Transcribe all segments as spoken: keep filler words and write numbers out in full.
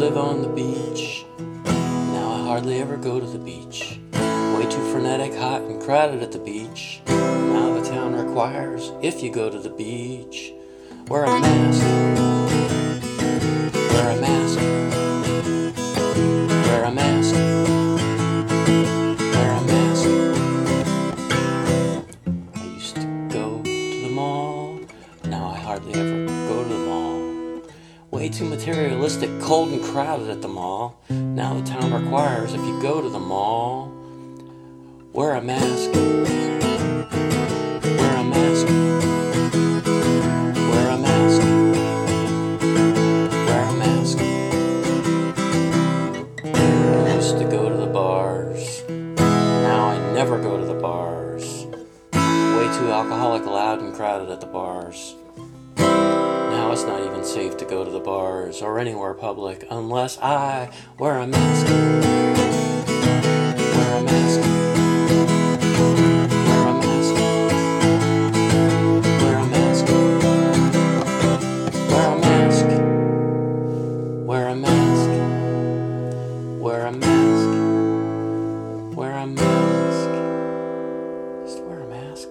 live on the beach. Now I hardly ever go to the beach. Way too frenetic, hot, and crowded at the beach. Now the town requires, if you go to the beach, wear a mask. Wear a mask. Wear a mask. Wear a mask. I used to go to the mall. Now I hardly ever go to the mall. Way too materialistic, cold and crowded at the mall. Now the town requires, if you go to the mall, wear a mask. Wear a mask. Wear a mask. Wear a mask. I used to go to the bars. Now I never go to the bars. Way too alcoholic, loud, and crowded at the bars. Now it's not even safe to go to the bars or anywhere public unless I wear a mask. Wear a mask. Wear a mask. Wear a mask. Wear a mask. Wear a mask. Wear a mask. Wear a mask. Just wear a mask.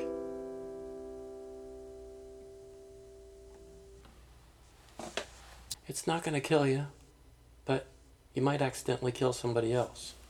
It's not going to kill you, but you might accidentally kill somebody else.